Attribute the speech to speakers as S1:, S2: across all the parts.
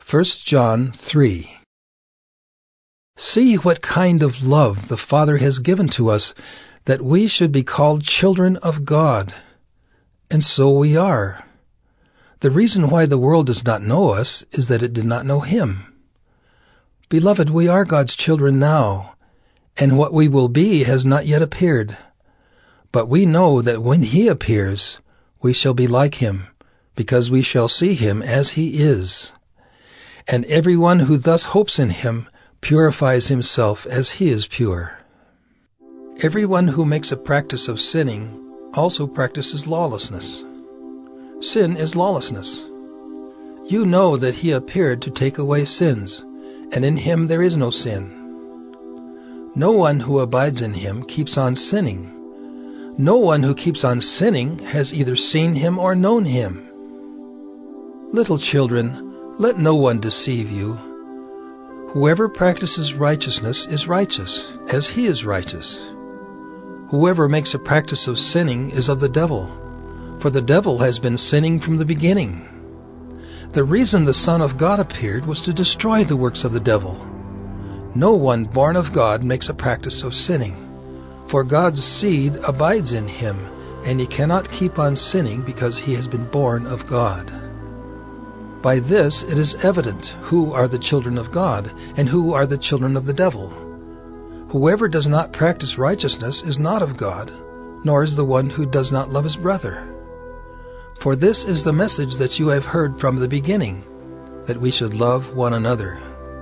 S1: 1 John 3. See what kind of love the Father has given to us, that we should be called children of God. And so we are. The reason why the world does not know us is that it did not know Him. Beloved, we are God's children now, and what we will be has not yet appeared. But we know that when He appears, we shall be like Him, because we shall see Him as He is. And everyone who thus hopes in Him purifies himself as He is pure. Everyone who makes a practice of sinning also practices lawlessness. Sin is lawlessness. You know that He appeared to take away sins, and in Him there is no sin. No one who abides in Him keeps on sinning. No one who keeps on sinning has either seen Him or known Him. Little children, let no one deceive you. Whoever practices righteousness is righteous, as He is righteous. Whoever makes a practice of sinning is of the devil, for the devil has been sinning from the beginning. The reason the Son of God appeared was to destroy the works of the devil. No one born of God makes a practice of sinning, for God's seed abides in him, and he cannot keep on sinning because he has been born of God. By this it is evident who are the children of God and who are the children of the devil. Whoever does not practice righteousness is not of God, nor is the one who does not love his brother. For this is the message that you have heard from the beginning, that we should love one another.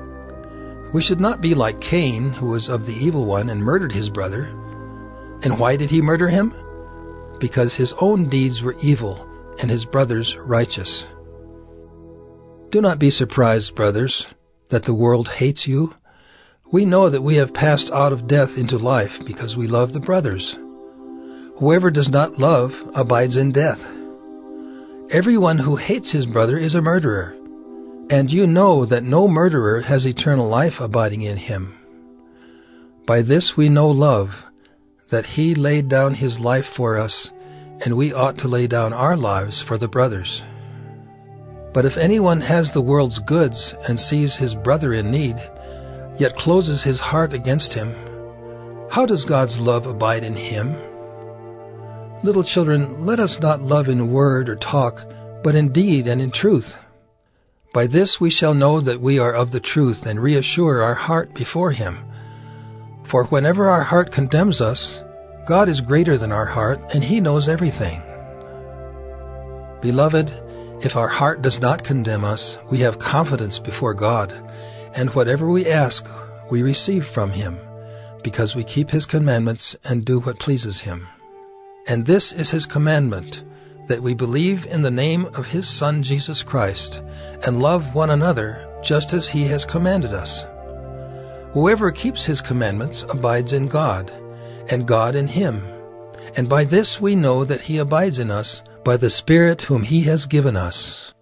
S1: We should not be like Cain, who was of the evil one and murdered his brother. And why did he murder him? Because his own deeds were evil and his brother's righteous. Do not be surprised, brothers, that the world hates you. We know that we have passed out of death into life because we love the brothers. Whoever does not love abides in death. Everyone who hates his brother is a murderer, and you know that no murderer has eternal life abiding in him. By this we know love, that He laid down His life for us, and we ought to lay down our lives for the brothers. But if anyone has the world's goods and sees his brother in need, yet closes his heart against him, how does God's love abide in him? Little children, let us not love in word or talk, but in deed and in truth. By this we shall know that we are of the truth and reassure our heart before Him. For whenever our heart condemns us, God is greater than our heart, and He knows everything. Beloved, if our heart does not condemn us, we have confidence before God, and whatever we ask, we receive from Him, because we keep His commandments and do what pleases Him. And this is His commandment, that we believe in the name of His Son Jesus Christ, and love one another just as He has commanded us. Whoever keeps His commandments abides in God, and God in him. And by this we know that He abides in us, by the Spirit whom He has given us.